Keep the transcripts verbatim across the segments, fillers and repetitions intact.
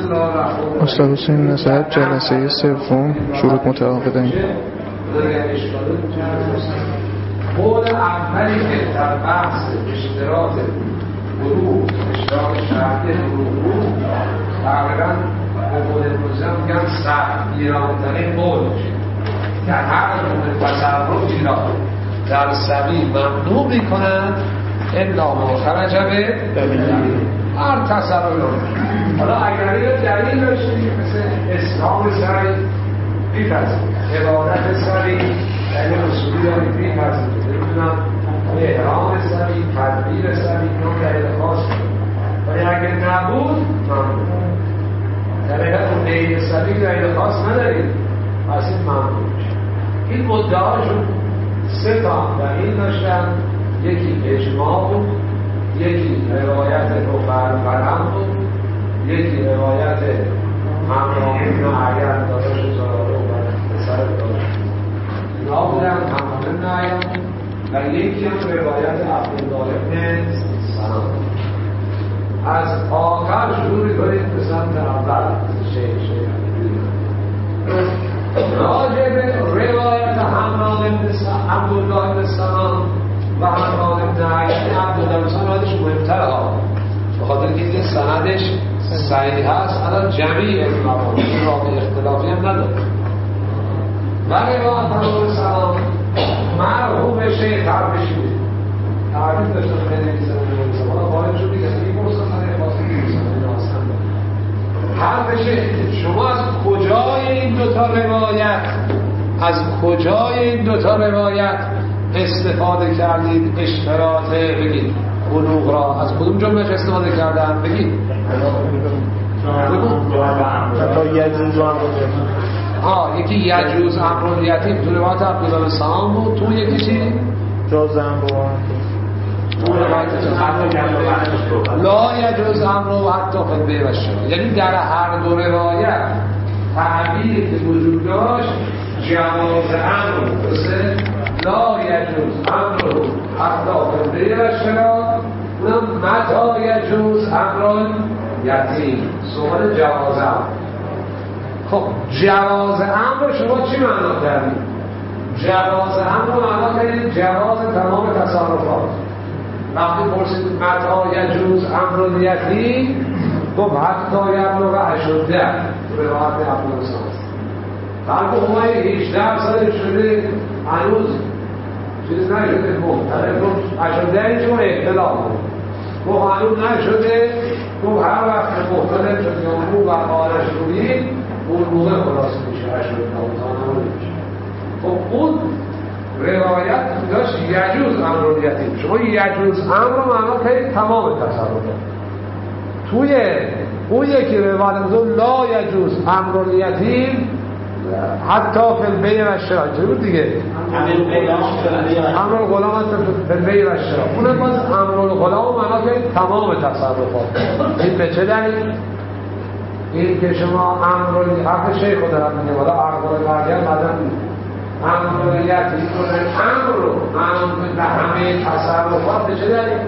استاد حسین نصرت جلسه سوم شروط متعاقدین. قول اولی که در بحث اشتراط گروه اشتراط شرطی گروه تقریبا به قول امروزی هم میگم سخت گیرانه‌ترین قول میشه که هر گونه تصرفی را در سبیل ممنوع میکنند الا ما خرج به دلیل. هر تصرفی را حالا اگر یه دلیل داشته مثل اسلام سری بی‌پذیریم، عبادت سری دلیل اصولی داریم بی‌پذیریم، نمیدونم احرام سری، تدبیر سری، اون دلیل خاص ولی اگر نبود ممنوع. در حقیقت اون دلیل سری دلیل خاص نداریم، پس این ممنوع میشه. این مدعاشون سه تا دلیل داشتن، یکی اجماع بود، یکی روایت روبر قلم بود، یکی روایت همراه ابن عیان داداش زراره و پسر داداش اینا بودن، همراه ابن عیان بود و یکی هم روایت عبدالله ابن سلام. از آخر شروع می‌کنید به سمت اول شیخ شیخ راجع به روایت همراه ابن عبدالله ابن سلام و همراه ابن عیان عبدالله ابن سلام راجعش مهمتر ها، به خاطر که این سندش صحیح هست. الان جمعی علم مبانی راه اختلافی هم نداره و روایت همراه ابن سلام مرحوم شیخ حرفش میده تعریف داشتن خیلی میزنن حالا باید شو میگه میپرسن من خواستم میپرسن حرف شیخ شما از کجای این دوتا روایت از کجای این دوتا روایت استفاده کردید اشتراط بگید بلوغ را از کدوم جملهش استفاده کردن بگید تا یجوز امر ها یکی یجوز امر یتیم تو روایت عبدالله سلام بود، تو یکی چی؟ جاز امر لا یجوز امر و حتی فی و شرع، یعنی در هر دو روایت تعبیری که وجود داشت جواز امر درسته؟ لا یجوز امر حتی فی و شرع، اونم متی یجوز امر یتیم، سوال جواز امر. خب جواز امر شما چی معنا کردید؟ جواز امر معنا کردید جواز تمام تصرفات. وقتی پرسید متی یجوز امر یتیم گفت حتی یبلغ اشده تو روایت عبدالله سلام. بلکه اونایی هجده سال شده هنوز چیز نشده محترم گفت اشده چون اختلاف بود گفت هنوز نشده گفت هر وقت محترم شد یا اون و قارش روید اون موقع خلاص میشه اشده نامتانه میشه. خب اون روایت داشت یجوز امر یتیم، شما یجوز امر رو معنا کنید تمام تصرفات. توی اون یکی روایت بزرگ لا یجوز امر یتیم حتی فی البیع و شراء بود دیگه، امر الغلام هست فی البیع و شراء، اونم باز امر الغلام رو معنا کنید تمام تصرفات. این به چه دلیل؟ این که شما امر حرف شیخ رو دارم میگه والا عقل مریم مدن امر یتیم کنه امر رو معنا به همه تصرفات به چه دلیل؟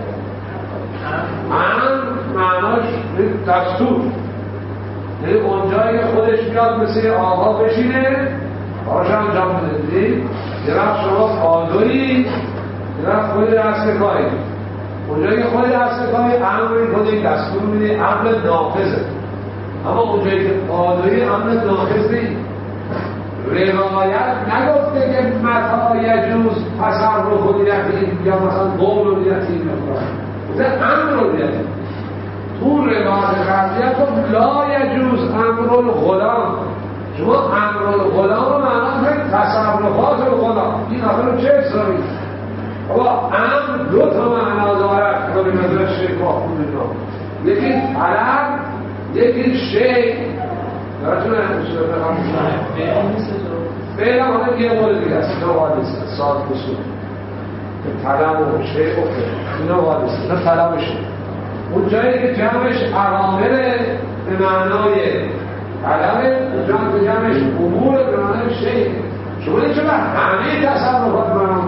امر معناش دستور، یعنی اونجایی که خودش میاد مثل آقا بشینه باشه انجام بده. یه وقت شما قادری یه وقت خود دست کاری، اونجایی که خود دست کاری امر میکنه دستور میده امر نافذه، اما اونجایی که قادری امر نافذ نیست. روایت نگفته که متی یجوز تصرف یتیم یا مثلا قول یتیم بوده امر یتیم. تو روایت قبلیه خب لا یجوز امر الغلام، شما امر الغلام رو معنا کنید تصرفات الغلام. این آخر چه اصلاحی؟ با امر دو تا معنا دارد که به نظر شیخ آخون اینا، یکی طلب یکی شیخ. دراتون نمیشه بفرم فعلا حالا یه قول دیگه است اینا وادیست ساعت بسید که طلب و شیخ و اینا وادیست اینا طلب و شیخ. اون جایی که جمعش عوامره به معنای طلبه، اون جایی که جمعش امور به معنای شیخ. شما این چه به همه تصرفات معنا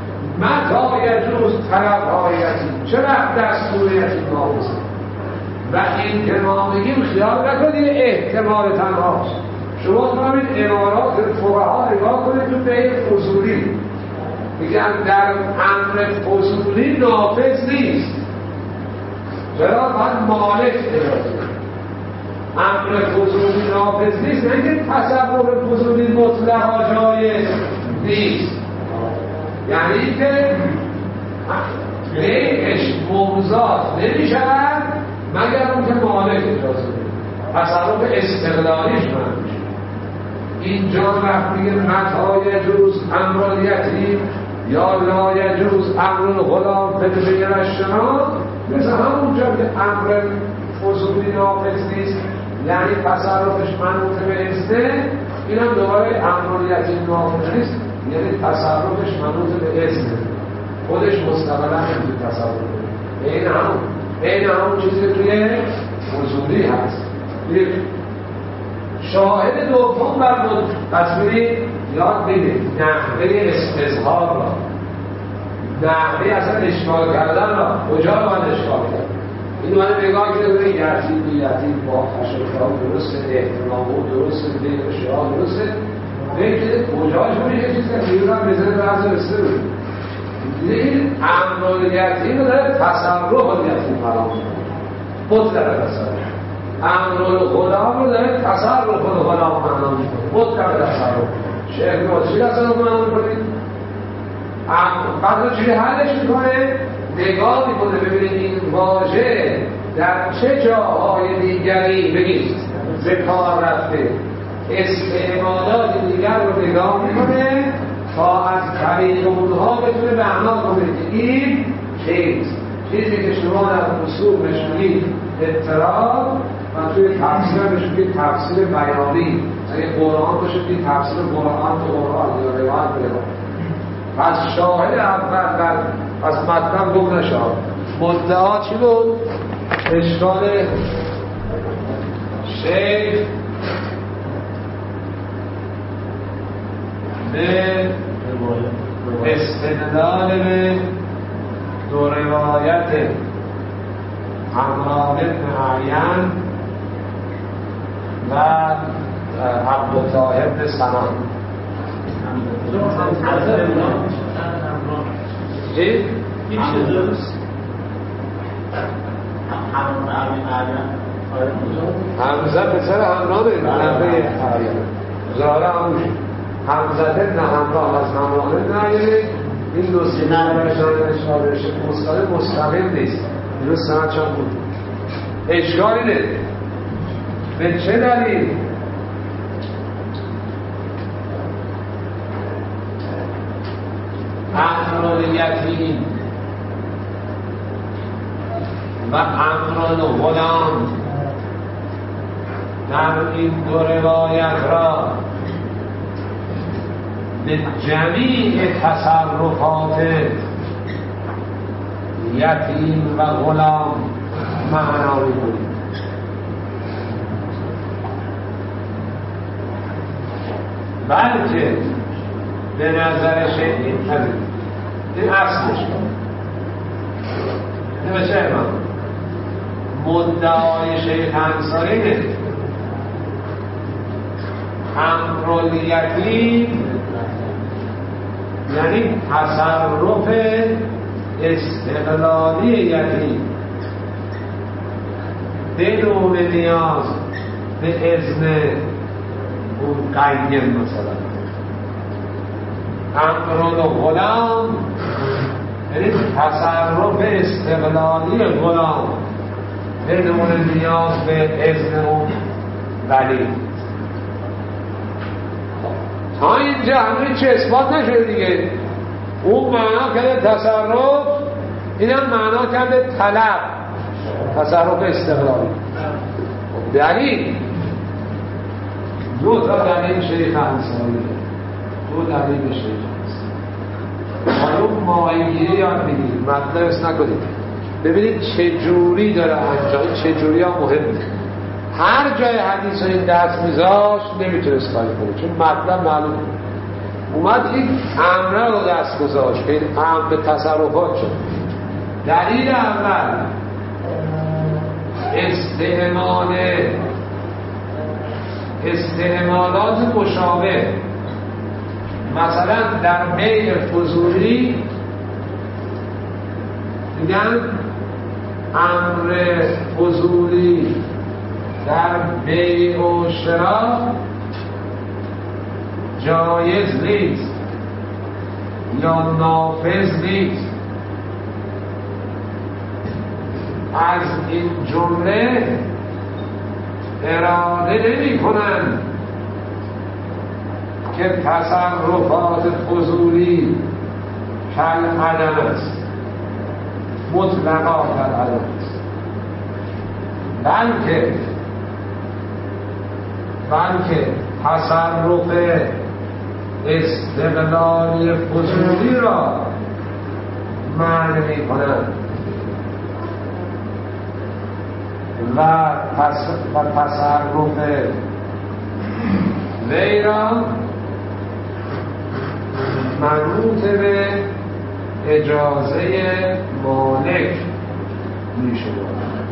متی یجوز طلب های یتیم، چه وقت دستور یتیم نافذه؟ و این که ما میگیم خیال نکنید احتمال تنهاست. شما کنید امارات فقها نگاه کنید تو بین فضولی میگن در امر فضولی نافذ نیست، چرا؟ باید مالک درازه. امر فضولی نافذ نیست، نه اینکه تصور فضولی مطلقا جایز نیست، یعنی که بیعش ممزاد نمی شود مگر اون که مالک اجازه بده، تصرف استقلالیش من میشه. اینجا وقت میگه متا یجوز امر الیتیم یا لا یجوز امر الغلام بدون رشنا، مثل همونجا که امر فضولی نافذ نیست یعنی تصرفش منوط به اذنه، این هم دوباره امر الیتیم نافذ نیست یعنی تصرفش منوط به اذنه، خودش مستقلا نمیتونه تصرف کنه. این همون این همون چیزی که توی فضولی هست. شاهد دوم بر تصویری یاد بگید نحوه استظهار را، نحوه اصلا اشکال کردن را کجا رو باید اشکال کرد. این باید نگاه کرده به یتیم یتیم با تشکرها درسته، احترام و درسته، دید شعار درسته، بگید کجاش رو یه چیز که دیگر هم بزنه به از رسته بود. این امر یتیم رو داره تصرف یتیم فرام مطلق تصرف، امر الغلام رو داره تصرف الغلام معنا میکنه، مطلق تصرف. شیخ ما چی تصرف معنا میکنید؟ بعد رو چی حلش میکنه؟ نگاه میکنه ببینید این واژه در چه جاهای دیگری بگید به کار رفته، استعمالات دیگر رو نگاه میکنه تا از طریق اونها بتونه معنا کنه که این چیز چیزی که شما در اصول بشونید اضطراب و توی تفسیر بشونید تفسیر بیانی، اگه قرآن بشونید تفسیر قرآن تو قرآن یا روایت بروید. پس شاهد اول در از مطلب گم نشاد. مدعا چی بود؟ اشکال شیخ به استدلال به دو روایت عمران بن عین و عبدالله بن سنان. چی؟ این چه درست؟ حمزه پسر عمرانه نبه عین زاره هموش حمزه نه همراه از عمران نه، این دو سینه اشاره مستقیم مستقیم نیست، این دو سنت چون بود اشکالی نه. به چه دلیل؟ امر الیتیم و امر الغلام در این دو روایت را به جمیع تصرفات یتیم و غلام معنا می‌کنیم. بلکه به نظر شیخ این این اصلش این به چه ایمان مدعای شیخ انصاری نه امر الیتیم یعنی تصرف استقلالی یتیم بدون نیاز به اذن اون قیم. مثلا امر الغلام یعنی تصرف استقلالی غلام بدون نیاز به اذن اون ولی. تا اینجا همین چه اثبات نشده دیگه. اون معنا کرده تصرف، این هم معنا کرده طلب، تصرف استقلالی. دلیل دو تا دلیل شیخ انصاری، دو دلیل شیخ انصاری. حالا ماهیگیری یاد بگیرید، مطلب اس نکنید، ببینید چه جوری داره انجام، چه جوری ها مهمه. هر جای حدیث رو این دست میذاشت نمیتونه استفاده کنه، چون مطلب معلوم اومد این امره رو دست گذاشت که این امر به تصرفات شد. دلیل اول استعمال استعمالات مشابه، مثلا در بیع فضولی میگن امر فضولی در بیع و شرا جایز نیست یا نافذ نیست. از این جمله اراده نمی کنند که تصرفات فضولی کل عدم است، مطلقا کل عدم است، بلکه بلکه تصرف استقلالی فضولی را معنی می کنند و تصرف وی را منوط به اجازه مالک می شود.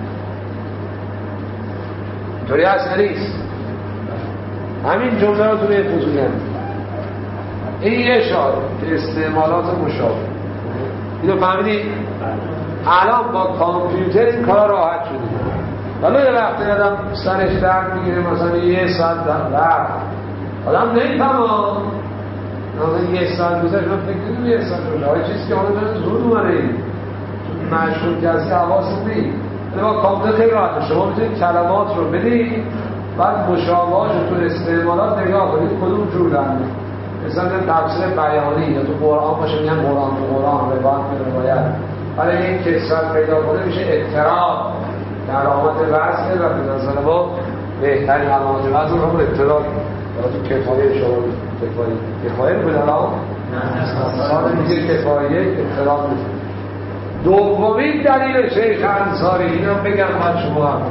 اینطوری هست نیست؟ همین جمله را توی فضولی هم این یه شاد استعمالات مشابه. اینو فهمیدی؟ الان با کامپیوتر این کار راحت شده. حالا یه وقتی آدم سرش درد میگیره، مثلا یه ساعت درد آدم نمیفهمه، مثلا یه ساعت گذشت من فکر کنم یه ساعت گذشت های چیزی که حالا داره زود اومده مشغول کسی حواست نیست. با کامپیوتر خیلی راحته، شما میتونید کلمات رو بدید بعد مشابهاش رو تو استعمالات نگاه کنید کدوم جور درمید. مثلا تفسیر بیانی یا تو قرآن باشه میگن قرآن تو قرآن، روایت به روایت، برای این کسرت پیدا کنه میشه اضطراب. علامات وصل و به نظر ما بهترین علامات وصل رو همون اضطراب تو کفایه شما کفایه کفایه رو بدنام سال میگیر کفایه اضطراب میشه. دومین دلیل شیخ انصاری اینو بگم من شما هم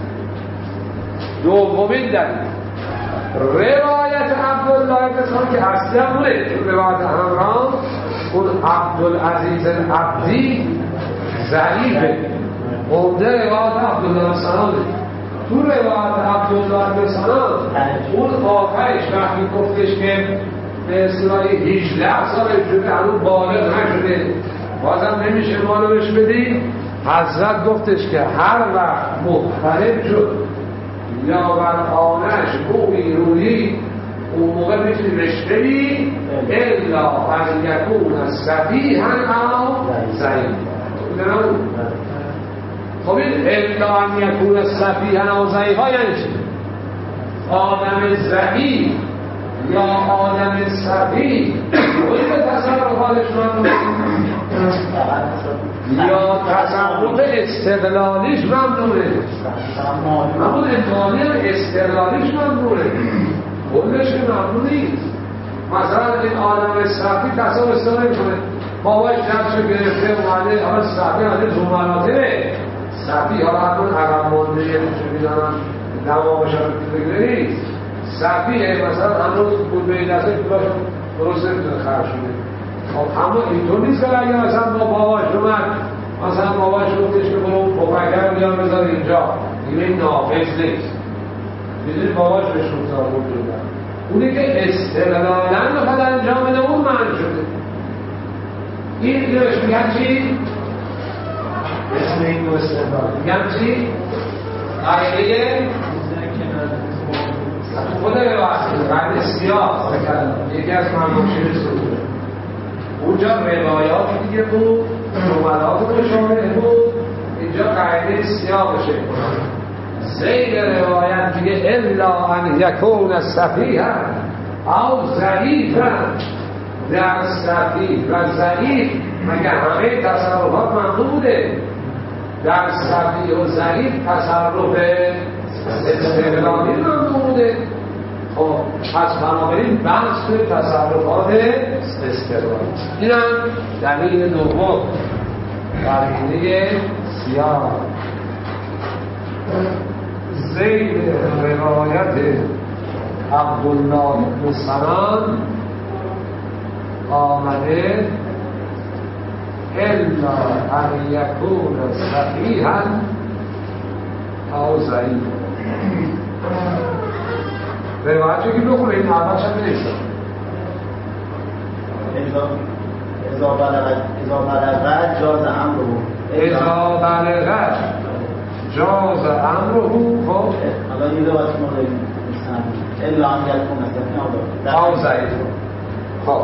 دومین دلیل روایت عبدالله بسان که اصلی هم بوده روایت همراه اون عبدالعزیز عبدی ضعیفه عمده روایت عبدالله سنانه. تو روایت عبدالله سنان اون آخرش وقتی گفتش که به اصطلاحی هجده سالش شده هنوز بالغ نشده بازم نمیشه مالو بهش بدی، حضرت گفتش که هر وقت مختلف شد یا بر آنش بوی روی اون موقع میتونی بهش بدی الا از یکون صفیحا او ضعیف. خب این الا ان یکون صفیحا او ضعیف ها یعنی چی؟ آدم ضعیف یا آدم صفیح باید به تصرف حالش من یا تصرف استقلالیش ممنوعه. همون امکانی استقلالیش ممنوعه، کلش که ممنوع نیست. مثلا این آدم صفی تصرف استقلال نمی‌کنه، باباش جمعش گرفته اومده اما صفی آده دو مراتبه صفی ها همون عقب مانده یه چه میدانم دماغش هم بگیره نیست. صفیه مثلا هنوز بود به این دسته که درست نمیتونه خرش شده. خب اما اینطور نیست که اگر مثلا با باباش اومد مثلا باباش گفتش که برو پاپکر بیان بذار اینجا دیگه این نافذ نیست. میدونی باباش بهش مطابق بودن اونی که استقلالاً بخواد انجام بده اون معنی شده. این دیگه بهش میگن چی؟ اسم این دو استقلال میگن چی؟ قاعده خود روایت قاعده سیاه یکی از منبوشیر سوره اونجا روایات دیگه بود، جملات مشابه بود، اینجا قاعده سیاه بشه زید روایت دیگه الا ان یکون صفیحا او ضعیفا. در صفیح و ضعیف مگر همه تصرفات ممنوع بوده؟ در صفیح و ضعیف تصرف استقلالی ممنوع بوده. خب پس بنابراین بحث به تصرفات استقلالی. این هم دلیل دوم قرینه سیاه. زید روایت عبدالله بن سنان آمده الا ان یکون صحیحا او ضعیف. روایت که بخونه این اولش هم بنویسم. اذا بلغت اذا بلغت جاز امره اذا بلغت جاز امره. خب حالا این روایت ما داریم الا ان یکون مثلا او ضعیف. خب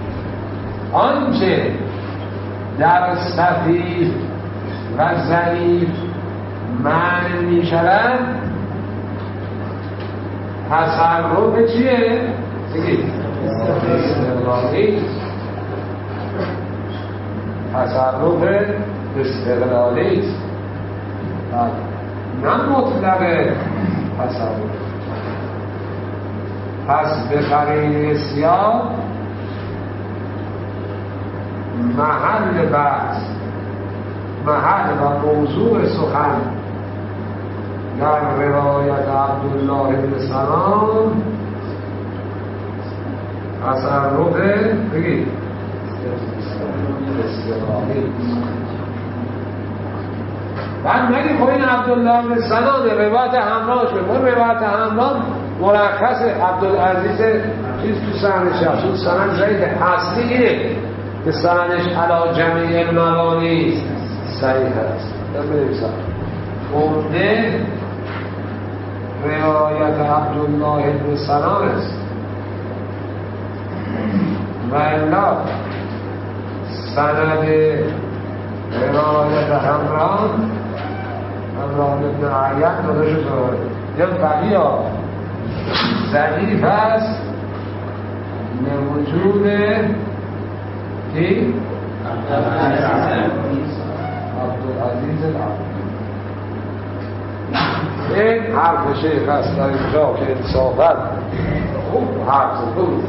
آنچه در صحیح و ضعیف معنی می شود تصرف چیه؟ بگید استقلالی. تصرف استقلالی نه مطلق تصرف. پس به قرینه سیاق محل بحث، محل و موضوع سخن در روایت عبدالله بن سلام تصرف بگید استقلالی. بعد نگی خب این عبدالله بن سلام روایت همراه شد. اون روایت همراه مرخص عبدالعزیز چیز تو سندش هست. تو سند ضعیف اصلی اینه که سندش علی جمیع المبانی صحیح هست. بنویسم عمده روایت عبدالله بن سلام است و الا سند روایت همراه همراه ابن عیان نداشت داره یا بقیه ضعیف هست لوجود کی؟ عبدالعزیز العبدی. این حرف شیخ هست در اینجا که انصافت خوب حرف بود.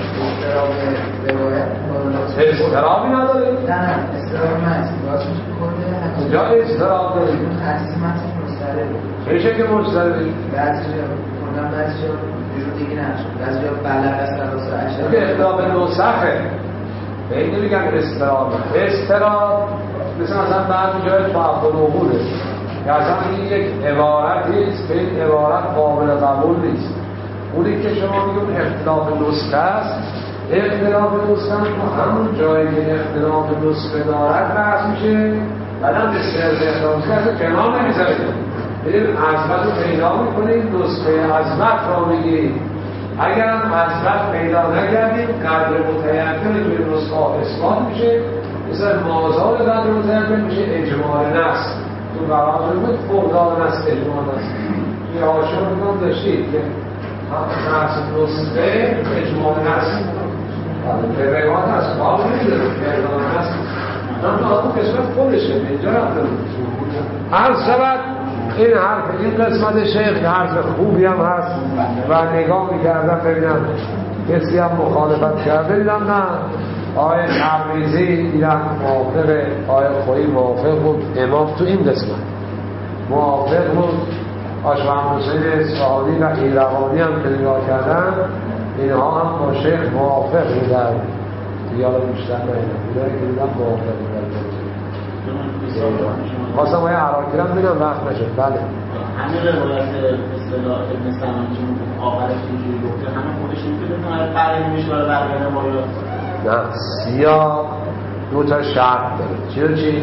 استرابی نداره؟ نه نه استرابی هست اینجا استراب داره. تقسیماتش مستقله. چه شکل مستقله؟ بعضی جا خوندم بعضی جا جور دیگه نشد. بعضی جا بلغ است سلاسل عشر. که اختلاف نسخه. به این نمیگن استراب. استراب مثل مثلا بعضی جای تعقل عقوله. که اصلا این یک عبارتی است که این عبارت قابل قبول نیست. اونی که شما میگون اختلاف نسخه است، اختلاف نسخه تو همون جایی که اختلاف نسخه دارد بحث میشه بعدم به سرز اختلاف نسخه کنار نمیذارید. بریم عظمت رو پیدا میکنید، نسخه عظمت را میگیرید. اگر هم عظمت پیدا نکردید قدر متیقن توی نسخه اثبات میشه، مثل مازال قدر متیقن میشه اجماع نسخ. تو برای بود فرداد نسخ اجماع نسخ. یه آشان میکنم داشتید که نفس نسخه اجماع نسخ به روایت هست باید نمیداره اجماع نسخ من آدم قسمت خودشه اینجا رفته هر سبت این حرف این قسمت شیخ که حرف خوبی هم هست و نگاه میکردم ببینم کسی هم مخالفت کرده دیدم نه آقای تبریزی دیدم موافق آقای خویی موافق بود امام تو این قسمت موافق بود آشوان حسین اصفهانی و ایروانی هم که نگاه کردن اینها هم با شیخ موافق بودن دیالا بیشتر نهیدن بودن که دیدن موافق بودن خواستم های عراقی هم بینم وقت نشد. بله همین روایت اصطلاح ابن سلام که آخرش اینجوری گفته همه خودش میتونه همه قرینه میشه برای بقیه روایات نه سیاه دو تا شرط داره چی رو چی؟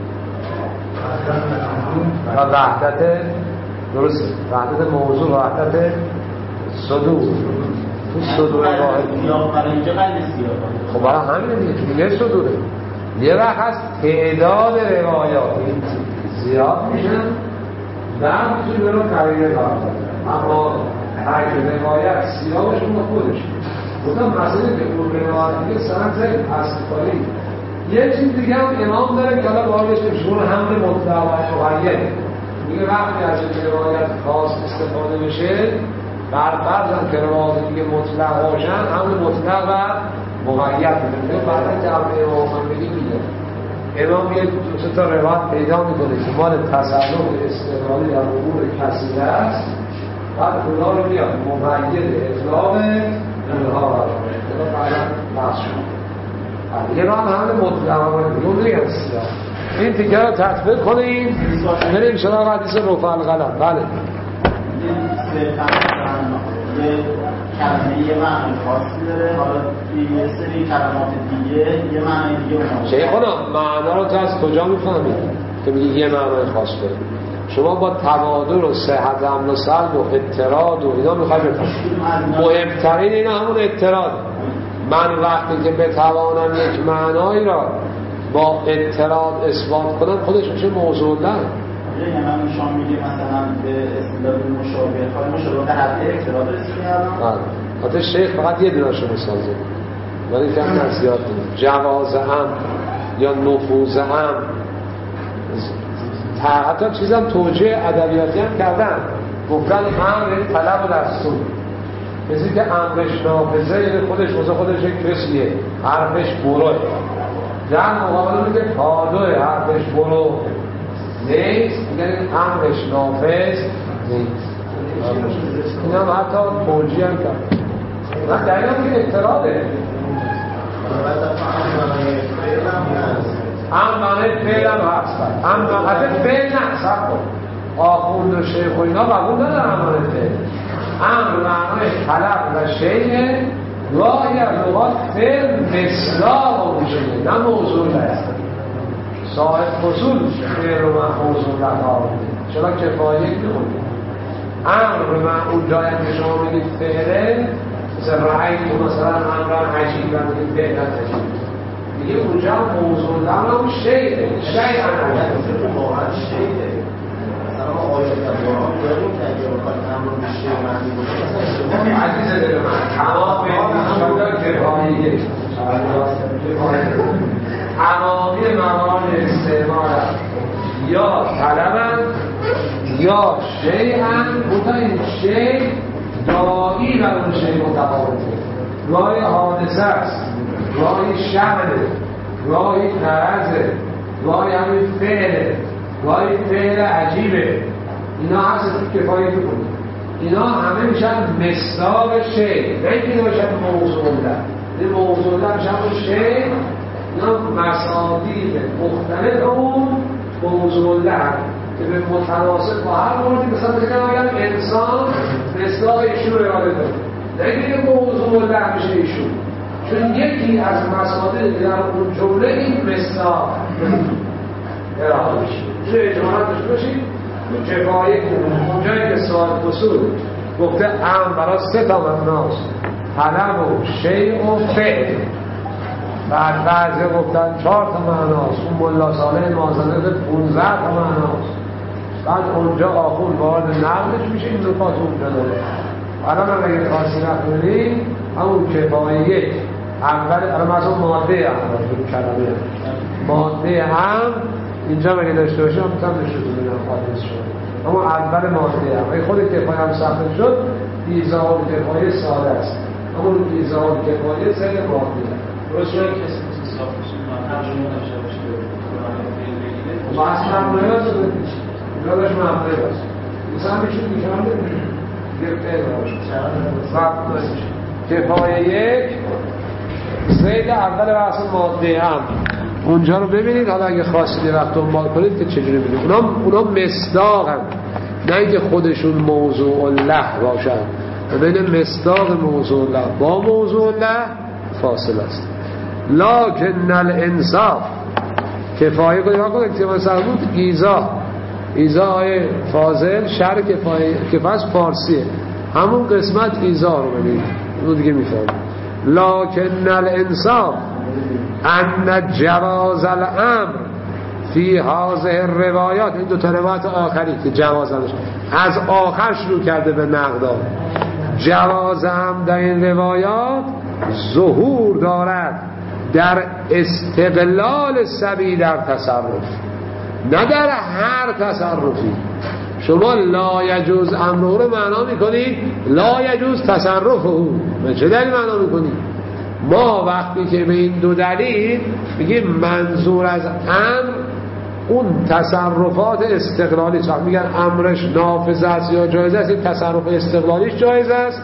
و وحدت درسته وحدت موضوع و وحدت صدور تو صدور واحد سیاه برای اینجا قلب سیاه خب برای همینه دیگه تو یه صدوره یه وقت هست تعداد روایات زیاد میشن در میتونی برو قرینه بردارن اما هر روایت سیاهشون خودش بودم مسئله که اون روایت دیگه سند زید اصل کاری یه چیز دیگه هم امام داره که حالا باید بشون حمل مطلق و مقید میگه وقتی از این روایت خاص استفاده بشه بعد بعد هم که روایت دیگه مطلق باشن حمل مطلق و مقید میده بعد که عبد امام هم بگی میده امام یه دو تا روایت پیدا میکنه که مال تصرف استقلالی در امور کسی است بعد اونا رو میاد مقید اطلاق اونها را بعدا بحث شد یه راه هم مطلق و مقید اون دیگه سیاه این تیکه رو تطبیق کنیم بریم شما حدیث رفع القلم. بله یه کلمه یه معنی خاصی داره، حالا یه سری کلمات دیگه یه معنی دیگه اونها شیخانا معنا رو تو از کجا میفهمید که میگی یه معنی خاص داره؟ شما با تبادل و صحت امن و سلب و اعتراض و اینا میخواید بفهمید. مهمترین اینا همون اعتراض. من وقتی که بتوانم یک معنایی را با اعتراض اثبات کنم خودش میشه موضوع نه. یعنی من شما میگه مثلا به اصطلاح مشابه های مشابه در حد اعتراض رسیدن. بله. حتی شیخ فقط یه دونه‌شو مثال زد. ولی کم نه زیاد دونه. جواز هم یا نفوذ هم حتی چیزم توجیه ادبیاتی هم کردن. گفتن امر طلب و دستور. کسی که امرش نافذه یعنی خودش واسه خودش یک کسیه. حرفش بروه. در مقابل میگه پادوه حرفش برو نیست، میگن امرش نافذ نیست. این هم حتی توجیه هم کرد. من در این هم که اعتراضه هم معنی فعل هم هست. هم معنی فعل نه سب کن آخوند و شیخ و اینا قبول ندارم معنی فعل. امر معنی طلب و شیعه راهی از لغات فعل مصداق میشه نه موضوع هست. صاحب فصول فعل و موضوع لغات چرا کفایه نمونید. امر من اون جایی که شما میگید فعله مثل رأی تو مثلا امران عجیب و میگید فعل عجیب میگه اونجا موضوع لغات شیعه شیعه هم واقعا شیعه. مثلا ما آیات قرآن داریم که اگه بخواید امر به شیعه معنی باشه عزیز دل من تمام شده کفایه عوامی موارد استعمال یا طلبن یا شیئن بودا این شیء دایی و اون شیء متفاوته. گاهی حادثه است، گاهی شأنه، گاهی غرضه، گاهی همین فعله، گاهی فعل عجیبه. اینا هست که کفایه بکنه. اینا همه میشن مصداق شیء نه اینکه باشن موضوع ده. این موضوع ده میشن اون شیء. اینا مصادیق مختلف اون موضوع ده که به متناسب با هر موردی مثلا بگم اگر انسان مصداق ایشون رو اراده داره نه اینکه موضوع ده میشه ایشون چون یکی از مصادیق در اون جمله این مصداق اراده میشه. چه اجمالات داشته باشید کفایه کنید. اونجایی که صاحب فصول گفته ام برای سه تا معناست طلب و شیء و فعل. بعد بعضی گفتن چهار تا معناست. اون ملا صالح مازنه به پونزده تا معناست. بعد اونجا آخون وارد نقدش میشه این نکات اونجا داره. الان هم اگه خاصی نکنید همون کفایه یک اول الان مثلا ماده هم کلمه ماده هم اینجا مگه داشته باشه هم میتونم نشون بودم خالص شد. اما اول ماده هم اگه خود کفایه هم سخت شد ایزا و کفایه ساده است. اما ایزا و کفایه سه ماده درست شده کسی مثل صاحب فصول ترجمه داشته باشه و اصلا ممنوعه هست اینجا داشت ممنوعه هست مثلا میشون میشون نمیشه گرفته باشه کفایه یک سید اول بحث ماده هم اونجا رو ببینید. حالا اگه خواستید وقت دنبال کنید که چجوری ببینید اونا, اونا مصداق هم نه اینکه خودشون موضوع الله باشن بین مصداق موضوع الله با موضوع الله فاصله است. لکن الانصاف کفایه کنید وقت اکتمال سرمود ایزا ایزا های فاضل شر کفایه کفایه فارسیه همون قسمت ایزا رو ببینید اون دیگه میفهمید. لکن الانصاف ان جواز الامر فی هذه الروایات این دو تا روایت آخری که جواز همش از آخر شروع کرده به نقدان جواز هم در این روایات ظهور دارد در استقلال سبی در تصرف نه در هر تصرفی. شما لا یجوز امر رو معنا میکنید لا یجوز تصرف او به چه دلیل معنا میکنید؟ ما وقتی که به این دو دلیل میگیم منظور از امر اون تصرفات استقلالی است. میگن امرش نافذ است یا جایز است تصرف استقلالیش جایز است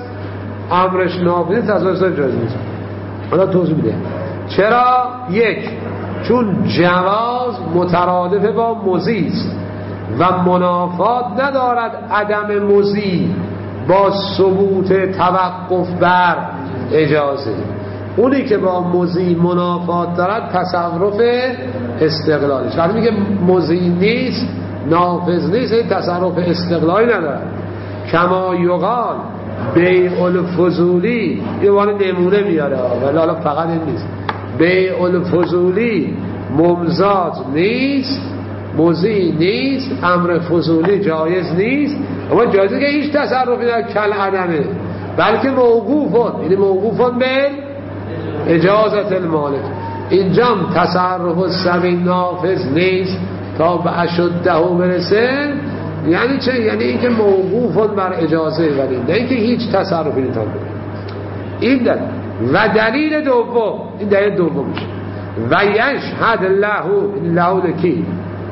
امرش نافذ تصرف جایز نیست. حالا توضیح میده چرا. یک چون جواز مترادف با مضی است و منافات ندارد عدم مضی با ثبوت توقف بر اجازه. اونی که با مضی منافات دارد تصرف استقلالی. وقتی میگه مضی نیست نافذ نیست این تصرف استقلالی ندارد. کما یقال بیع الفضولی یه وان نمونه میاره ولی حالا فقط این نیست. بیع الفضولی ممزاد نیست مضی نیست امر فضولی جایز نیست اما جایزه که هیچ تصرفی در کل عدمه بلکه موقوفون یعنی موقوفون به اجازت المالک. اینجا تصرف سبیل نافذ نیست تا به اشده برسه. یعنی چه؟ یعنی اینکه موقوفون بر اجازه ولی نه اینکه هیچ تصرفی نتان بکنه. این دلیل و دلیل دوم این دلیل دوم میشه و یشهد له له لکی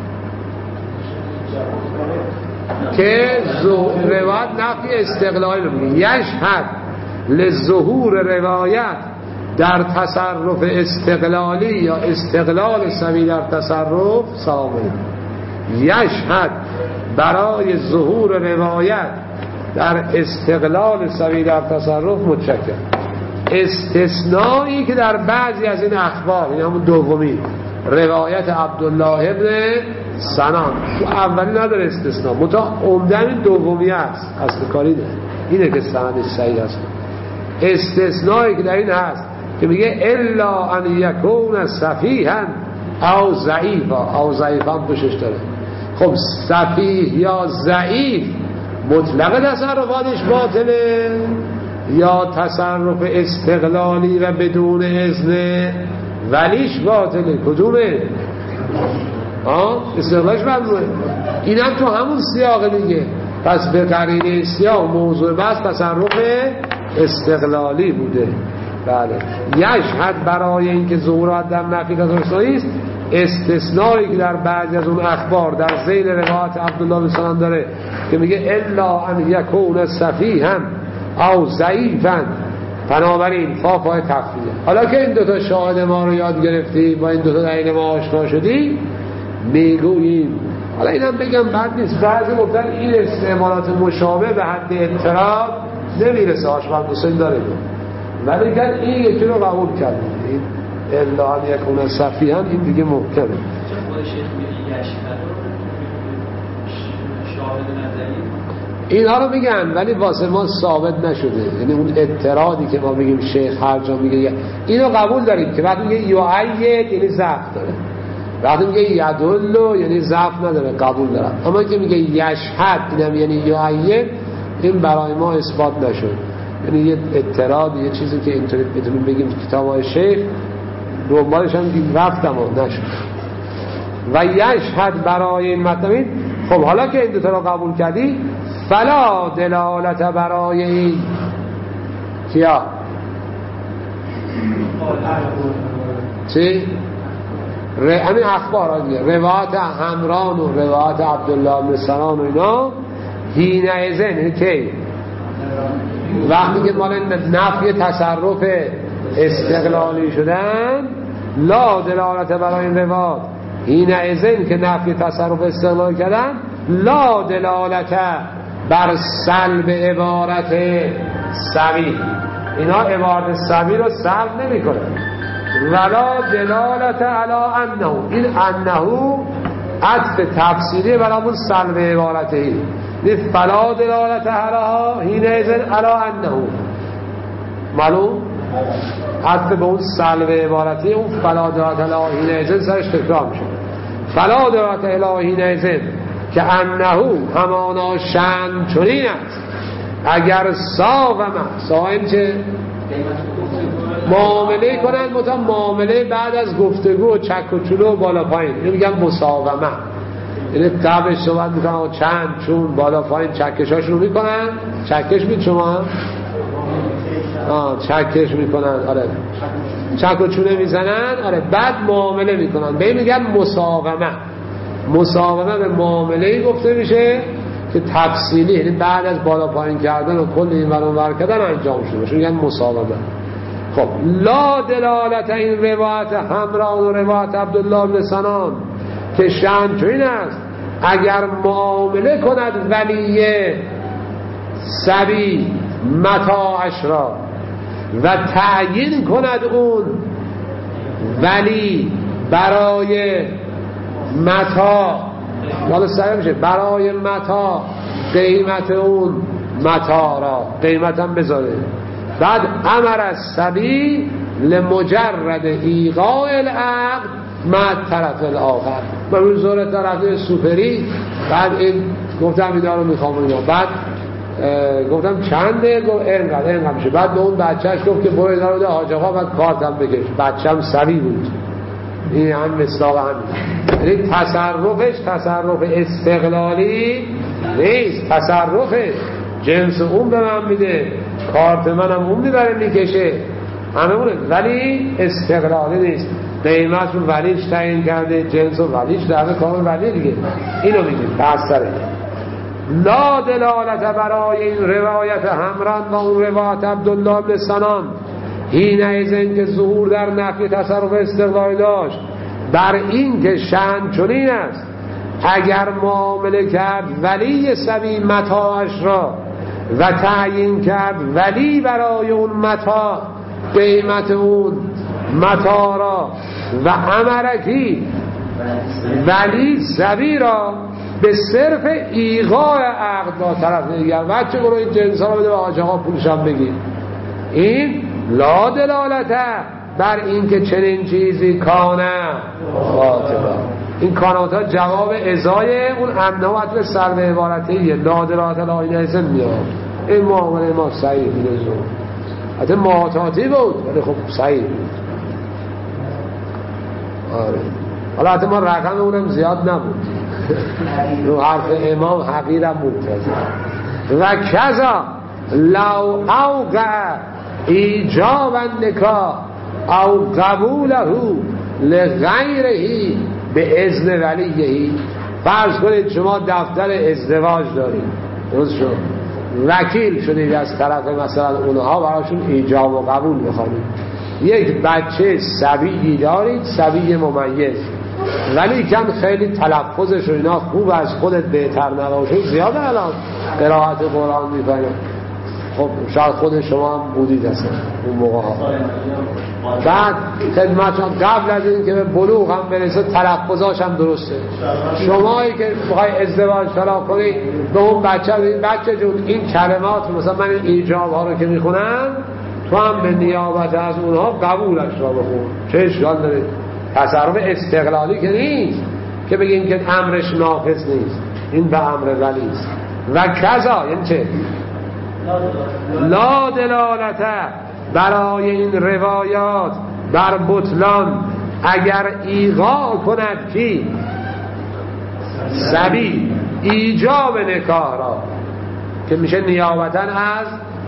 که روایت نفی استقلالی رو میگه. یشهد لظهور روایت در تصرف استقلالی یا استقلال سوی در تصرف سامه. یشهد برای ظهور روایت در استقلال سوی در تصرف متشکر. استثنایی که در بعضی از این اخبار این همون دومی روایت عبدالله ابن سنان تو اولی نداره استثناء متا عمدن این دومی هست اصل کاری ده. اینه که سندش صحیح هست. استثنایی که در این هست که میگه الا ان یکون سفیها او ضعیفا او ضعیفا پشش داره. خب سفیه یا ضعیف مطلق تصرفاتش باطله یا تصرف استقلالی و بدون اذن ولیش باطله؟ کدومه؟ آه استقلالش ممنوعه. این هم تو همون سیاق دیگه. پس به قرینه سیاق موضوع بس تصرف استقلالی بوده. بله یشهد برای اینکه ظهورات در نفی تصرفی است استثنایی که در بعضی از اون اخبار در ذیل روایت عبدالله بن سنان داره که میگه الا ان یکون سفیها او ضعیفا بنابراین فا پای تفصیله. حالا که این دوتا شاهد ما رو یاد گرفتی با این دوتا دلیل ما آشنا شدی میگوییم حالا اینم بگم بد نیست بعضی گفتن این استعمالات مشابه به حد اضطراب نمیرسه آشبان حسین داره ولی که این یکی رو قبول کرد این الا ان یکون سفیها این دیگه محکمه. اینها رو میگن ولی واسه ما ثابت نشده. یعنی اون اعتراضی که ما میگیم شیخ هر جا میگه اینو قبول داریم که وقتی میگه یعید یعنی ضعف داره وقتی میگه یدل یعنی ضعف نداره قبول دارم اما که میگه یشهد اینم یعنی یعید این برای ما اثبات نشد. یعنی یه اعتراض یه چیزی که اینطوری بتونیم بگیم کتابای شیخ دنبالش هم رفتم و نشد. و یشهد برای این مطلب. خب حالا که این دوتا رو قبول کردی فلا دلالت برای این کیا چی؟ همین اخبار روایت همران و روایت عبدالله بن سنان و اینا هینه ازن که وقتی که مال نفی تصرف استقلالی شدن لا دلالت برای این روایت هینه ازن که نفی تصرف استقلالی کردن لا دلالت بر سلب عبارت سوی اینا عبارت سوی رو سلب نمی کنه ولا دلالت علی انه این انه عطف تفسیری برامون سلب عبارته این فلا دلالت علیها هینه ازن علی انه معلوم عطف به اون سلب عبارته اون فلا دلالت علی هینه ازن سرش تکرار میشه. فلا دلالت علی هینه ازن که انهو همانا شن چنین است اگر ساومه ساوم چه؟ معامله کنند متا معامله بعد از گفتگو و چک و چلو و بالا پایین اینو میگن مساومه. یعنی قبلش صحبت میکنن چند چون بالا پایین چکشاش رو میکنن چکش مید شما آه چکش میکنن آره چک و چونه میزنن آره بعد معامله میکنن به این میگن مساومه. مساومه به معامله‌ای گفته میشه که تفصیلی یعنی بعد از بالا پایین کردن و کل این ور اون ور کردن انجام شده باشه میگن مساومه. خب لا دلالت این روایت همران و روایت عبدالله بن سنان که شأن چنین است اگر معامله کند ولی صبی متاعش را و تعیین کند اون ولی برای متاع حالا سعی میشه برای متاع قیمت اون متاع را قیمت هم بذاره بعد امر از صبی لمجرد ایقاع العقد مع طرف الاخر و روزور طرف سوپری بعد این گفتم اینا رو میخوام اینا بعد گفتم چنده گفت اینقدر اینقدر میشه بعد به اون بچهش گفت که برو اینا رو ده حاج آقا بعد کارتم بکش بچم صبی بود این هم مصداق همین یعنی تصرفش تصرف استقلالی نیست تصرف جنس اون به من میده کارت منم اون میبره میکشه همه اونه ولی استقلالی نیست قیمت رو ولیش تعیین کرده جنس رو ولیش درده کامل ولی دیگه اینو میگیم بستره لا دلالت برای این روایت همران و اون روایت عبدالله بن سنان این ایزن که ظهور در نفی تصرف استقلالی داشت بر این که شأن چنین است اگر معامله کرد ولی صبی متاعش را و تعیین کرد ولی برای اون متاع قیمت اون متاع را و امرکی ولی صبی را به صرف ایقاع عقد با طرف دیگر بچه برو این جنس ها رو بده به حاج آقا پولشم بگیر این لا دلالته بر این که چنین چیزی کانه خاطبه این کانات ها جواب ازای اون امنوات به سر به عبارتیه لا دلالته لا این ایزن میاد این معامله ما صحیح میدازون حتی معاطاتی بود ولی خب صحیح بود آره حالا حتی ما رقم اونم زیاد نبود رو حرف امام حقیرم منتظر و کذا لو اوقع ایجاب نکاح او قبوله لغیره به اذن ولیه فرض کنید شما دفتر ازدواج دارید درست شد وکیل شدید از طرف مثلا اونها براشون ایجاب و قبول میخوانید یک بچه صبیی دارید صبی ممیز ولی کم خیلی تلفظش و اینا خوب از خودت بهتر نباشه زیاده الان قرائت قرآن میکنه خب شاید خود شما هم بودید اصلا اون موقع ها بعد خدمتشان قبل از این که به بلوغ هم برسه تلفظاش هم درسته شمایی که بخوای ازدواج فلا کنی به اون بچه این بچه جون این کلمات مثلا من این ایجاب ها رو که میخونم تو هم به نیابت از اونها قبولش را بخون چه اشکال داره تصرف استقلالی که نیست که بگیم که امرش نافذ نیست این به امر ولی است و کذا یعنی چه لا دلالته برای این روایات بر بطلان اگر ایقاع کند کی صبی ایجاب نکاح را که میشه نیابتا از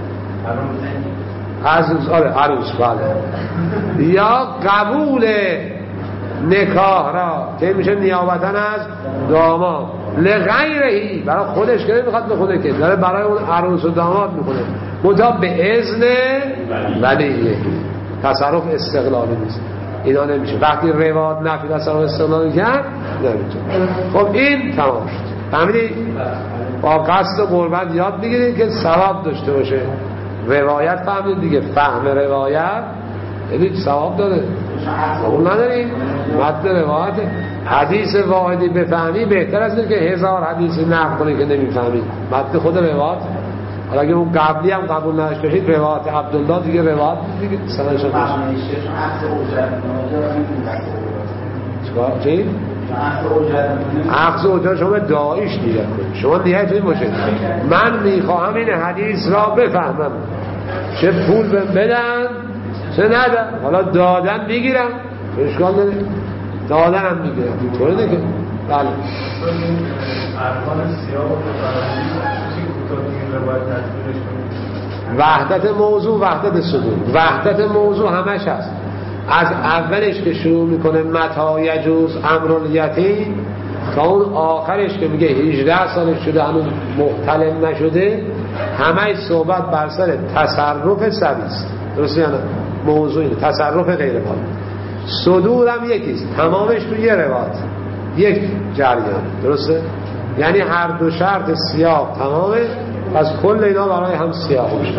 از آره عروس بله یا قبول نکاح را که میشه نیابتا از داماد لغیرهی برای خودش که نمیخواد به خوده که داره برای اون عروس و داماد میکنه منتها به اذن ولیه تصرف استقلالی نیست اینا نمیشه وقتی روایت نفی تصرف استقلالی کرد نمیشه خب این تمام شد فهمیدی با قصد قربت یاد بگیرید که ثواب داشته باشه روایت فهمید دیگه فهم روایت یعنی ثواب داره اون نداریم متن روایت حدیث واحدی بفهمی بهتر از این که هزار حدیثی نقل کنی که نمیفهمی متن خود روایت حالا اگه اون قبلی هم قبول نداشته باشید روایت عبدالله دیگه روایت دیگه سنش هم چیکار چی؟ اخذ اجرت شما داعیش نیت کنید شما نیت این باشه من میخواهم این حدیث را بفهمم چه پول بهم بدن چه ندن حالا دادن بگیرم اشکال داره دادن هم میگیرم طوره دیگه بله ارکان سیاه و چی کوتاه این روایت تصویرش کنید وحدت موضوع وحدت صدور وحدت موضوع همش هست از اولش که شروع میکنه متی یجوز امر الیتیم تا اون آخرش که میگه هجده سالش شده هنوز محتلم نشده همه صحبت بر سر تصرف صبی است درسته یا نه موضوع اینه، تصرف غیر واقع. صدور هم یکیست، تمامش تو یه روایت، یک جریان، درسته؟ یعنی هر دو شرط سیاق تمامه، پس کل اینا برای هم سیاق میشه.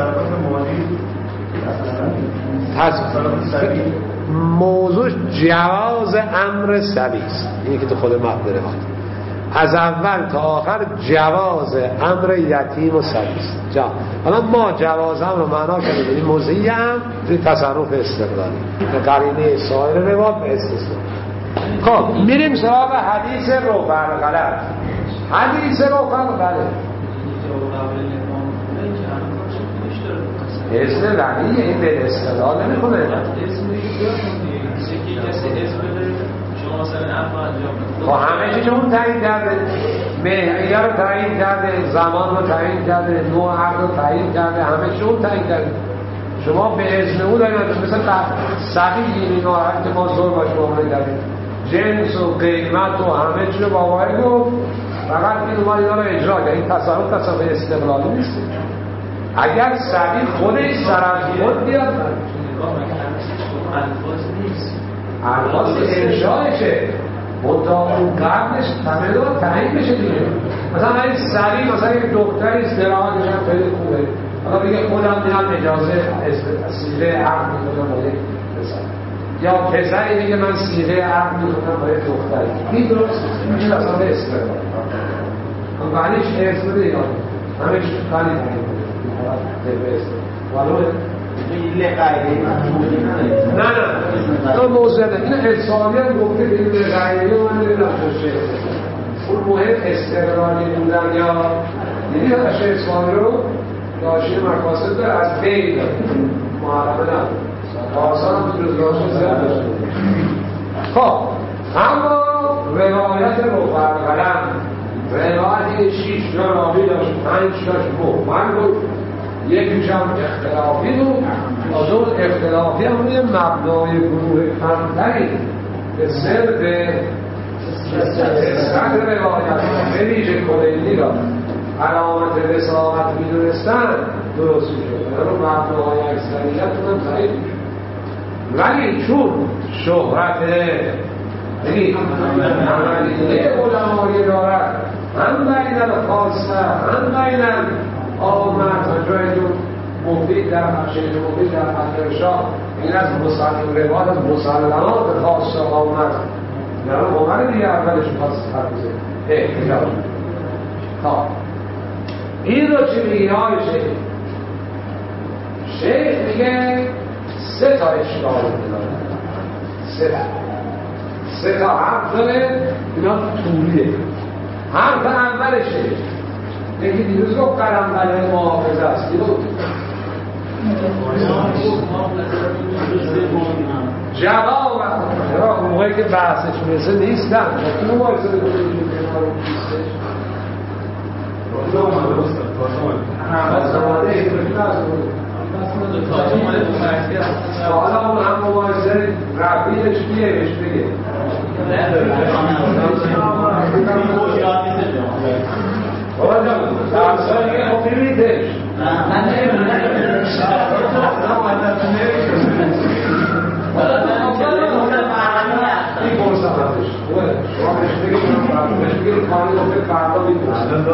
تصرف موضوع جواز امر سبی است، اینی که تو خود متن روایت از اول تا آخر جواز امر یتیم و سبی است. جا حالا ما جواز امر رو معنا کردیم این موضعی هم توی تصرف استقلالی به قرینه سایر روایت به استثنا. خب میریم سراغ حدیث رفع القلم. حدیث رفع القلم اسم لعنیه، این به اصطلاح نمیخونه. با همه چیز اون تعیین کرده، مهریه رو تعیین کرده، زمان رو تعیین کرده، نوع عقد رو تعیین کرده، همه چیز اون تعیین کرده. شما به اذن او دارید، مثل سبیل این نوع که ما زور باش معامله کردیم، جنس و قیمت و همه چیز رو با واحد گفت، فقط این اومد اینا رو اجرا کرد. این تصرف تصرف استقلالی نیست. اگر سبیل خودش سر از خود بیاد الفاظ انشایشه منطقه اون قبلش تمام تعیین بشه دیگه. مثلا این سریع مثلا یک دکتری استراحتش هم خیلی خوبه، حالا بگه خودم میرم اجازه سیغه عقد میکنم با یک پسر، یا پسری میگه من سیغه عقد میکنم با یک دختری، این درست میشه اصلا به استقلال هم بعدش اسم دیگه همه چیز خالی تعیین ولو نه نه نه موضوع نه این انسانی هم گفته به این غیره من نمیدونم خوشه اون مهم استقلالی بودن یا یعنی هاشه اسلامی رو داشته مقاصد داره از بین داره محرمه نبود آسان هم تو جزگاهش زیاد داشته. خب اما روایت رفع القلم روایت شیش تا راوی داشت، پنج تاش مهمل بود، یکیش هم اختلافی بود. از اون اختلافی هم روی مبنای گروه کمتری به سر به صدر روایت به ویژه کلینی را علامت رسالت میدونستن درست میشد، رو مبنای اکثریت اونم ضعیف میشد. ولی چون شهرت عملیه علمایی دارد هم بینن خاصه هم بینن آمد و جایدون مفید در شیخ مفید در فتح شاه این از مسلم رواد از مسلمات خاصه آمد یعنی عمر دیگه اولش خاص فرزه احتیاج. خب این رو چی میگه های شیخ؟ شیخ میگه سه تا اشکال داره، سه تا سه تا حرف داره، اینا طولیه. حرف اولشه یکی دیروز گفت قلم قلم محافظه است، جواب چرا موقعی که بحثش میرسه نیستن تو مباحثه بکنید حالا اون هم مباحثه رفیدش بیه بهش بگه بابا جان درسایی که خب ببینیدش من این برسه همش شما بهش بگید بهش بگید کاری رو به فردا میدونست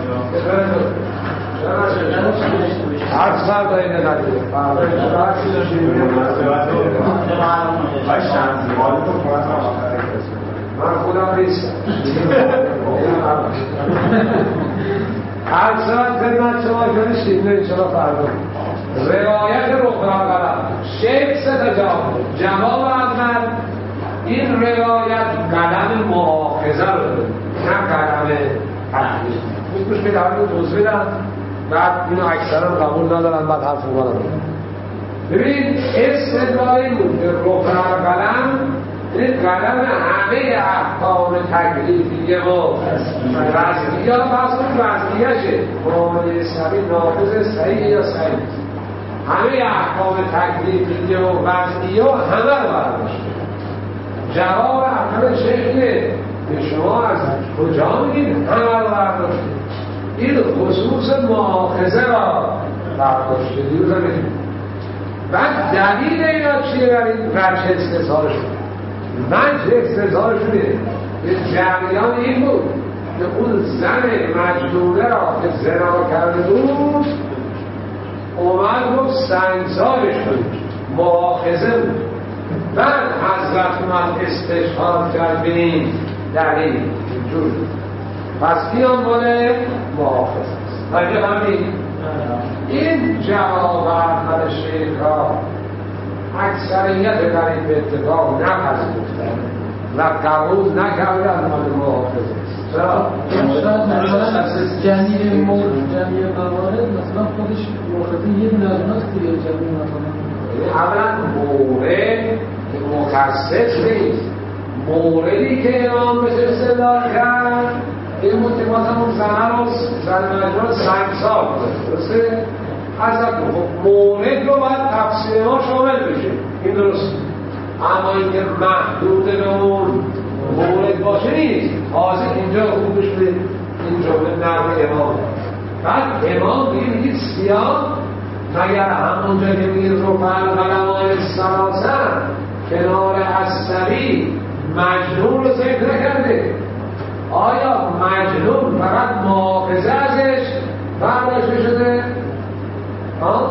هر سر دایی نگذاره فردا هرچی داشتیم من خودم نیستم هر ساعت خدمت شما کنشتیم نه انشاءالله فردا روایت رفع القلم شیخ سه تا جواب. جواب اول این روایت قلم مؤاخذه رو داره نه قلم تحقیق. خوش که در این توضیح بدم بعد اینو اکثرا قبول ندارن بعد حرف رو بدن. ببین استدلال این بود که رفع القلم این قلم همه احکام تکلیفیه و وزنیه یا بس اون وزنیه شه معامله سبیل نافذ صحیح یا صحیح همه احکام تکلیفیه و وزنیه و همه رو برداشته. جواب اول شیخ اینه که شما از کجا میگید همه رو برداشته؟ این خصوص مؤاخذه را برداشته. دیروز هم میگید بعد دلیل اینا چیه برای وجه استثارشون؟ وجه استثارشونه به جریان این بود که اون زن مجنونه را که زنا کرده بود اومد گفت سنگسارش کنید، مؤاخذه بود. بعد حضرت اومد استشهاد کرد بینید دلیل اینجور. پس بیان مال مؤاخذه است. وجه همین این جواب احمد شیخ را اکثریت در این به اتفاق نپذیرفتند و قبول نکردند مال مؤاخذه است. چرا؟ جمعی مورد جمعی موارد مثلا خودش مؤاخذه یه دونه از اوناست که جمعی نکنه. اولا مورد که مخصص نیست، موردی که امام بهش استدلال کرد این بود که مثلا اون زنه رو زن مجنون سنگسار بود، درسته؟ حضرت مورد رو باید تفسیر ما شامل بشه، این درست. اما اینکه محدود به اون مورد باشه نیست. حاضر اینجا خوب بشه این جمله نقل امام. بعد امام دیگه میگید سیاه مگر همونجا که میگید رفع القلمای سلاسه کنار عصبی مجنون رو ذکر نکرده. آیا مجنون فقط مؤاخذه ازش برداشته شده؟ ها؟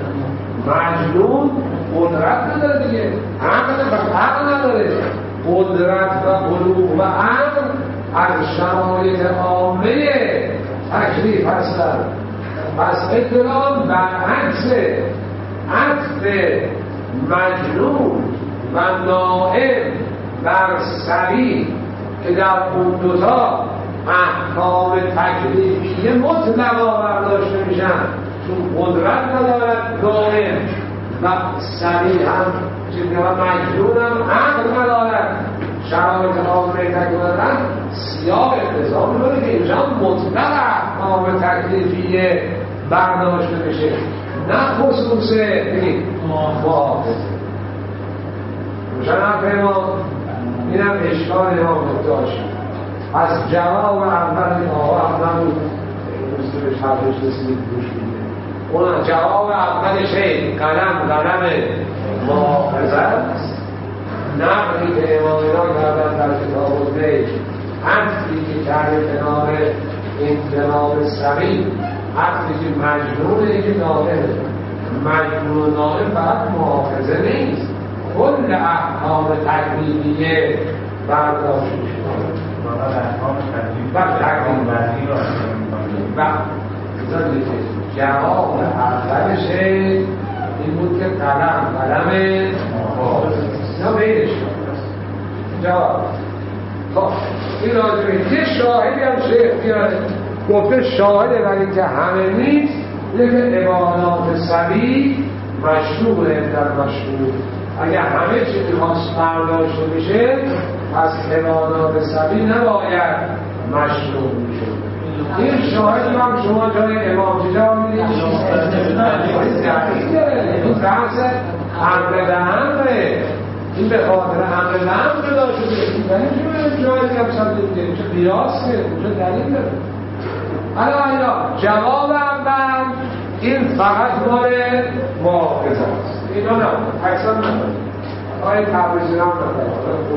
مجنون قدرت نداره دیگه، عقل و عقل نداره. قدرت و بلوغ و عقل از شرایط عامه تکلیف هستند. پس اطلاع برعکس عطف مجنون و نائم بر سریع که در اون دوتا احکام تکلیفیه مطلقا برداشته میشن، چون قدرت ندارد نائم و سریع هم چیزی و مجنون هم عقل ندارد، شرایط عامه تکلیف دارد. سیاه اقتضا می‌کنه که اینجا مطلق احکام تکلیفیه برداشته بشه، نه خصوص بگید محافظه. روشن حرف امام این هم اشکال امام داشت. از جواب اول آقا اول بود روز به شرحش رسید گوش میده. اون جواب اولش قلم قلم محافظه است. نقلی که امام اینا کردن در کتاب البیت، حدثی که کرده کنار این جناب سریع، حدثی که مجنونه که نائمه. مجنون و نائم فقط محافظه نیست، کل احکام تکلیفیه برداشت میشه. فقط احکام تکلیفیه و تکلیف وضعی رو و جواب اولش این بود که قلم قلم محافظه نه بینش جواب. خب این راجبه یه شاهدی هم شیخ بیاره گفته شاهده برای اینکه همه نیست، یکی عبادات سبی مشروعه در مشروع. اگر همه چی میخواست برداشته میشه پس عبادات سبی نباید مشروع میشه. این شاهدی هم شما جای امام چجا میدید؟ این بحث امر به امره، این به خاطر امر به امر جدا شده. این چه جایی هم ساده میده، چه قیاسه، چه دلیل داره. حالا اینا جواب اول این فقط مال محافظه است. اینا نه اکثر نداره. آقای تبریزی هم نداره.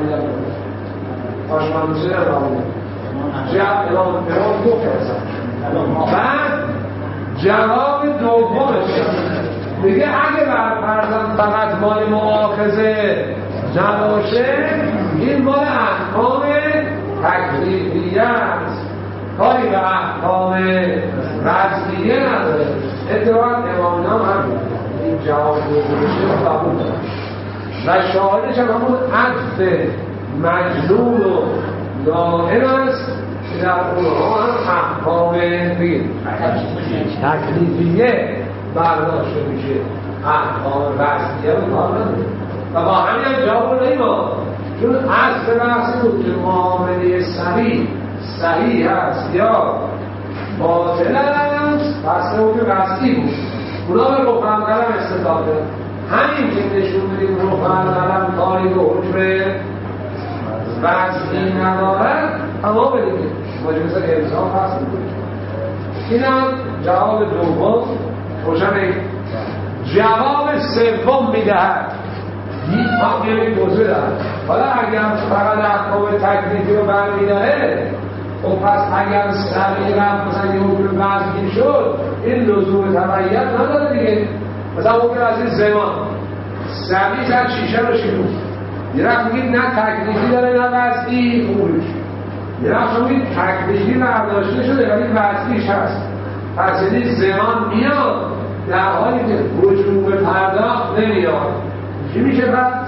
آشمانوسی هم نداره. جواب امام امام دو فرسن. بعد جواب دومش میگه اگه بر فرضاً فقط مال مؤاخذه نباشه این مال احکام تکلیفیه است، کاری به احکام وضعیه نداره. اتفاقاً امام هم هم این جواب دومش رو قبول دارن و شاهدش هم همون عطف مجنون و نائم است که در اونها هم احکام تکلیفیه برداشته میشه، احکام وضعیه رو کار نداره. و با همین هم جواب رو نیما، چون اصل بحثی بود که معامله صحیح صحیح هست یا باطل است، پس اون که وضعی بود. اونا به رفع القلم استدلال دارن. همین که نشون بدیم رفع القلم کاری به حکم وضعی ندارد، اما بدیم مجلس الزام هست میکنیم. این هم جواب دوم روشنه. جواب سوم میدهد این حاکم موضوع دارد. حالا اگر فقط احکام تکلیفی رو برمیداره و پس اگر سریع رفت مثلا یه حکم وضعی شد این لزوم تبعیت نداره دیگه. مثلا حکم از این زمان سریع زد شیشه رو شیرون یه رفت میگید نه تکلیفی داره نه وضعی خوبش یه رفت میگید تکلیفی برداشته شده ولی وضعیش هست. پس این زمان میاد در حالی که وجوب پرداخت نمیاد چی میشه پس؟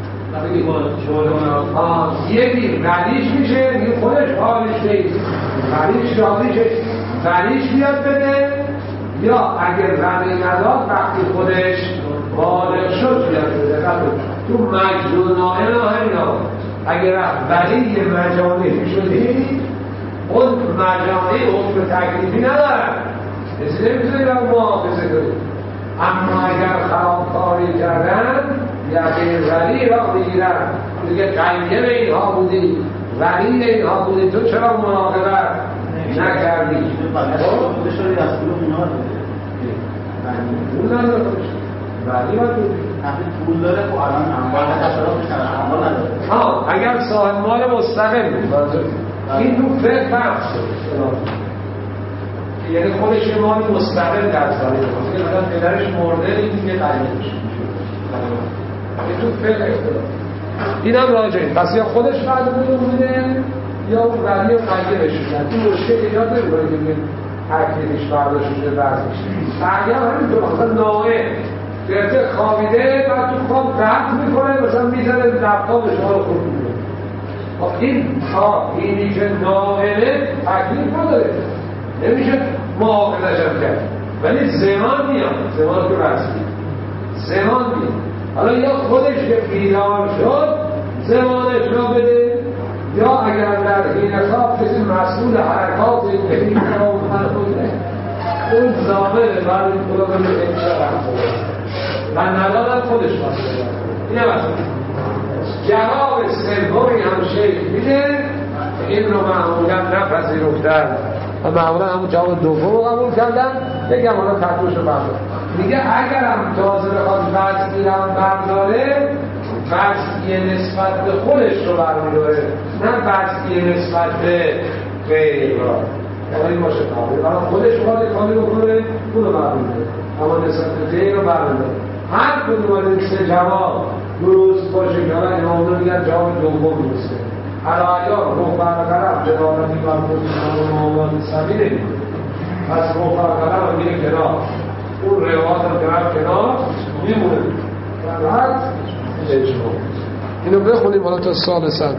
یکی ولیش میشه یه خودش حالش نیست ولیش راضیشه ولیش بیاد بده یا اگر ولی نداد وقتی خودش بالغ شد بیاد بده. تو مجنون نائم همینا اگر ولی مجانی شدی اون مجانی حکم تکلیفی ندارن کسی نمیتونی رو محافظه کنی. اما اگر خرابکاری کردن یعنی ولی را بگیرن دیگه قیم اینها بودی ولی اینها بودی تو چرا مراقبت نکردی؟ خودش رو دستور اونا پول نداره ولی باید بودی پول داره خب الان انبار تصرف میشن انبار نداره. ها اگر صاحب مال مستقل بود این تو فقه بحث یعنی خودش مال مستقل در سالی بود که مثلا پدرش مرده این دیگه قیم میشه این تو فقه اختلاف این هم راجعه پس یا خودش بعد بوده یا اون ولی و قیمش شدن این مشکل ایجاد نمی‌کنه که بگیم تکلیفش برداشته شده ورزش اگر همینطور مثلا ناقه گرفته خوابیده بعد تو خواب قطع میکنه مثلا میزنه لپتاپ شما رو خود میکنه این تا اینی که ناقله تکلیف نداره نمیشه محافظش هم کرد ولی زمان میاد زمان که رسمی زمان میاد. حالا یا خودش که بیدار شد زمانش را بده یا اگر در حین خواب کسی مسئول حرکات این را بوده اون زامنه برای این خدا بده این و ندادن خودش مسئول اینه مثلا جواب سومی هم شیخ میده این رو معمولا نپذیرفتن و معمولا همون جواب دوم رو قبول کردن بگم حالا تکوش رو بردار میگه اگر هم تازه بخواد وضعی هم برداره وضعی نسبت به خودش رو برمیداره نه وضعی نسبت به غیر را یعنی باشه قابل اما خودش باید کاری بکنه اون رو برمیداره اما نسبت به غیر رو برمیداره هر کدوم از این سه جواب درست باشه که حالا امام رو میگن جواب دوم درسته علایان روح برقرم جدالتی برپرسیدن و معاملات سبی نمیده پس روح برقرم رو میره کنار اون روایات هم کنار کنار میمونه فقط اجماع اینو بخونیم حالا تا سال سن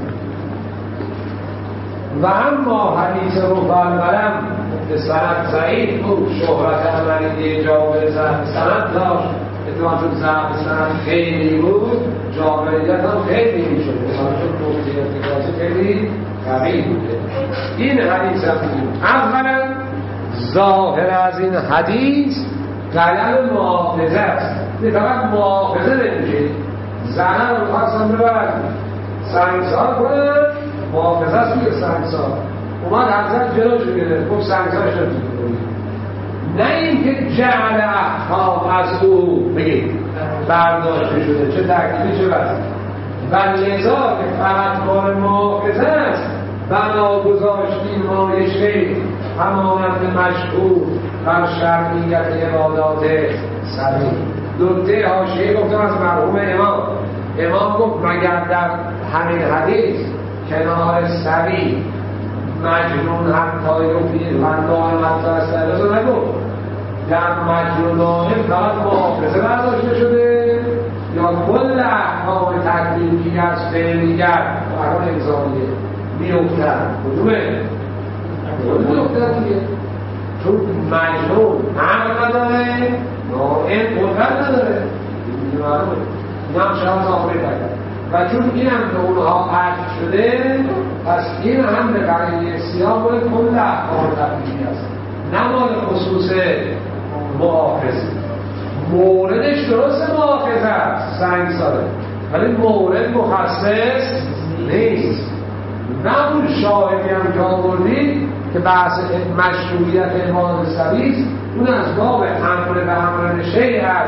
و اما حدیث روح القلم به سند ضعیف بود شهرت عملی جابر ضعف سند داشت اتفاقا چون ضعف سند خیلی بود جابریت هم خیلی می شده چون نقطه ارتکازی خیلی قوی بوده. این حدیث هم بود اولا ظاهر از این حدیث قلم محافظه است نه فقط محافظه نمیشه زنه رو خواستم ببرد سنگسار کنه محافظه است میگه سنگسار اومد حضرت جلوش میگه خب سنگسارش رو میگه نه این که جعل احکام از او بگید برداشته شده چه تکلیفی چه وزن و لذا که فقط کار محافظه است بنا گذاشتیم مایشه همانند مشهور بر شرعیت عبادات سبیل. نکته حاشیه گفتم از مرحوم امام امام گفت مگر در همین حدیث کنار سبیل مجنون حتی یوفید و دائم حتی استعراض رو نگفت در مجنونانه فقط محافظه برداشته شده یا کل احکام تکلیفی از فعلیگر و احکام انسانیه میفتن کدومه؟ کدوم میفتن دیگه چون مجنون حق نداره نائم قدرت نداره این هم شما آخری کرد و چون این هم به اونها عرض شده پس این هم به قرینه سیاه باید کل احکام تکلیفی است نه مال خصوص محافظ موردش درست محافظ است سنگساره ولی مورد مخصص نیست نه اون شاهدی هم که آوردید که بحث مشروعیت امام سبیز اون از باب امر به امر شیء است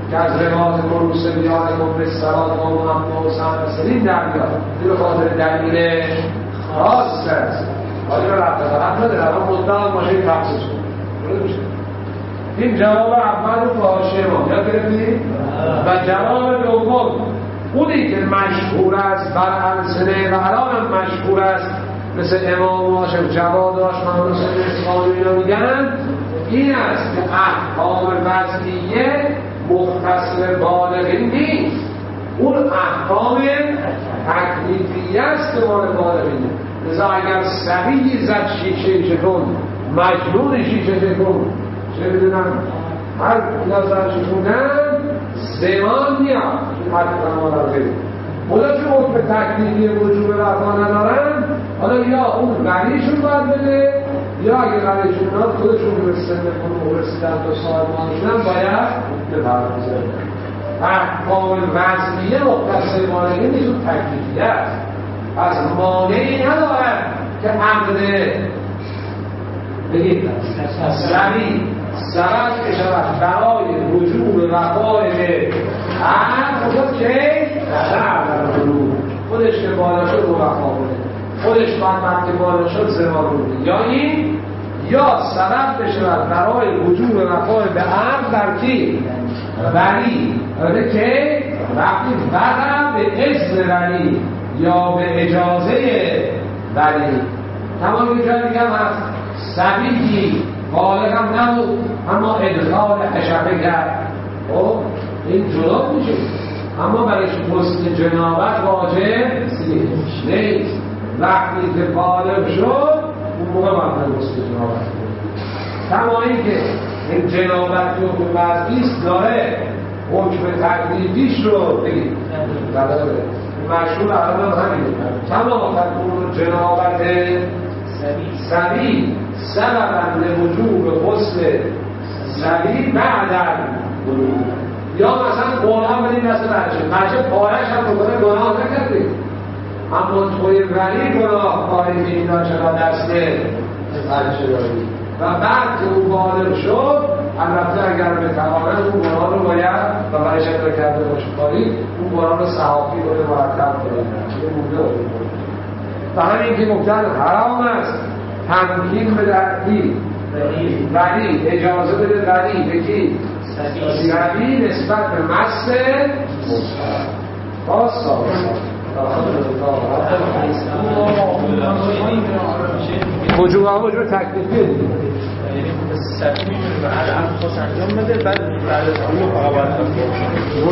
که از روایت مروس بیان کفر سرات و محمد و سمسلین در بیاد به خاطر دلیل خاص است آجه را رفته فرق نداره اما مدام ماشه تخصیص کنید این جواب اول رو فاشه ما یاد گرفتید و جواب دوم اونی که مشهور است بر السنه و الان هم مشهور است مثل امام هاشم جواد هاش محمد حسین اصفهانی اینا میگن این است که احکام وضعیه مختص بالغین نیست اون احکام تکلیفی است که مال بالغینه لذا اگر صبی زد شیشه شکن مجنون شیشه شکن چه بدونم هر نظر شکونن زمان میاد حد کنم را بریم اونا چه حکم تکلیفی وجوب وفا ندارن حالا یا اون غنیشون باید بده یا اگه غنیشون ناد خودشون به سن کنون رسیدن تا سال مانشونن باید بپردازه احکام وضعیه مختص بالغین نیست اون تکلیفی است پس مانعی ندارد که عقد بگید سریع سرد که شود برای وجوب وفای به عقد خود که در بلوغ خودش که بالا شد رو وفا کنه خودش بعد که بالا شد زمان رو بده یا این یا سبب بشود برای وجوب وفای به عقد در کی؟ ولی ولی که وقتی وقت به اذن ولی یا به اجازه ولی تمام اینجا دیگه هم هست سبیلی بالغ هم نبود اما ادخال حشفه کرد خب این جدا میشه اما برایش غسل جنابت واجب نیست وقتی که بالغ شد اون موقع باید غسل جنابت کما اینکه این جنابت که اون وضعیست داره حکم تکلیفیش رو بگید مشهور الان هم همینه کما تکون جنابت سبیل سببا لوجوب غسل سبیل بعد بلوغ یا مثلا قرآن بدید مثل بچه بچه پارش هم بکنه گناه نکردید اما توی ولی گناه کاری که اینا چرا دست بچه دارید و بعد که اون بالغ شد البته اگر به تمامت اون گناه رو باید و برای شکل کرده باشه کاری اون گناه رو صحافی کنه مرتب کنه و همین که گفتن حرام است تمکین به درکی ولی اجازه بده ولی به کی؟ سبی نسبت به مس باز ثابت وجوب هم وجوب تکلیفیه دیگه یعنی سبی میتونه به هر عمل خاص انجام بده بعد بعد از اون فقط باید